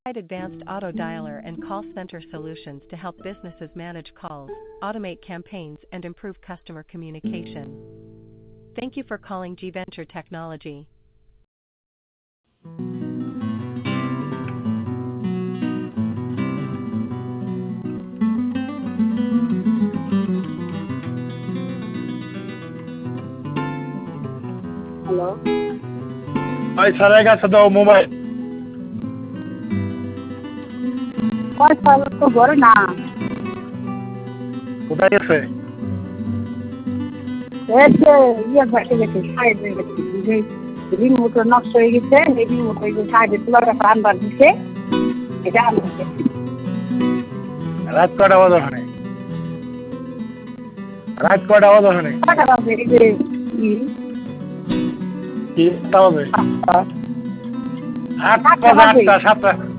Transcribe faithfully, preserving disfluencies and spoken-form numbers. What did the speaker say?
Advanced auto dialer and call center solutions to help businesses manage calls, automate campaigns, and improve customer communication. Thank you for calling G Venture Technology. Hello, ভাই স্যারের কাছে দাও mobile. কয় সাল তো ঘরে না। কোথায় গেছে? এই যে ইয়ে বসে গেছে, সাইডে গেছে, যে রিমোট নষ্ট হয়ে গেছে, এই রিমোট ওই যে সাইডে তুলাটা আনবার দিছে, এটা আনবার গেছে। রাত কটা বাজে ওখানে? রাত কটা বাজে ওখানে? কটা বাজে? এই যে কি কি আটটা বাজে? সাতটা। আটটা বাজে, আটটা সাতটা